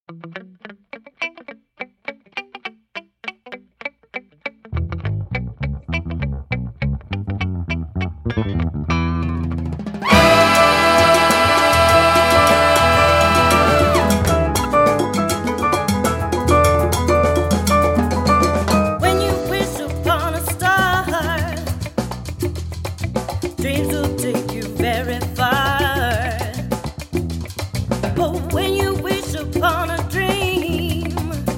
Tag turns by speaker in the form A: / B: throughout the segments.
A: When you wish upon a star, dreams will take you very far. But when you wish upon a dream,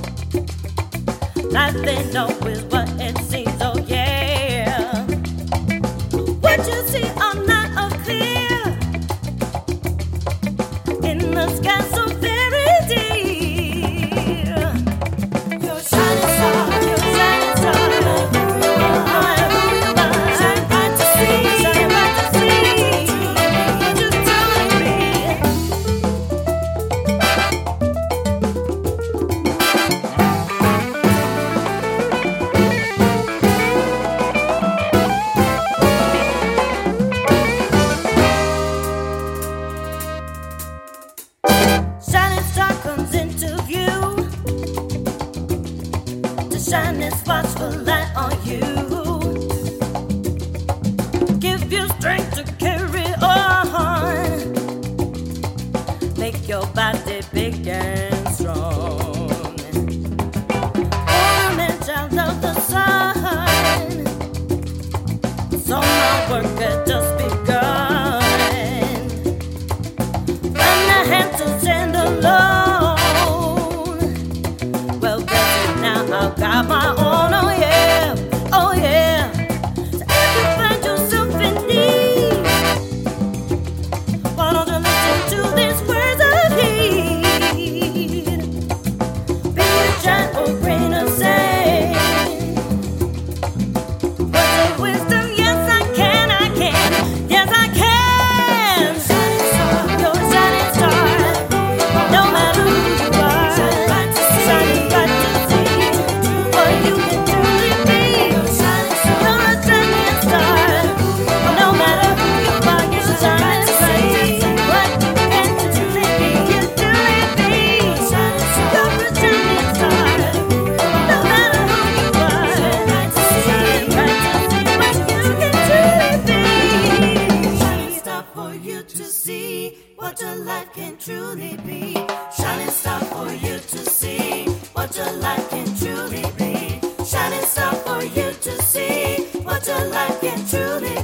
A: life ain't always what it seems. Oh yeah, what you see are not all clear in the sky so very dear. Your shining star, your shining star. Shining star comes into view to shine its watchful light on you, give you strength to carry on, make your body big and strong. I'm a child of the sun, so my work had just begun. To stand alone. Well, better now I've got my own. Oh yeah, oh yeah. So if you find yourself in need, why don't you listen to these words of heed? Be a giant or grain of sand. Words of wisdom, yes I can, yes I can. What your life can truly be. Shining star for you to see what your life can truly be. Shining star for you to see what your life can truly be.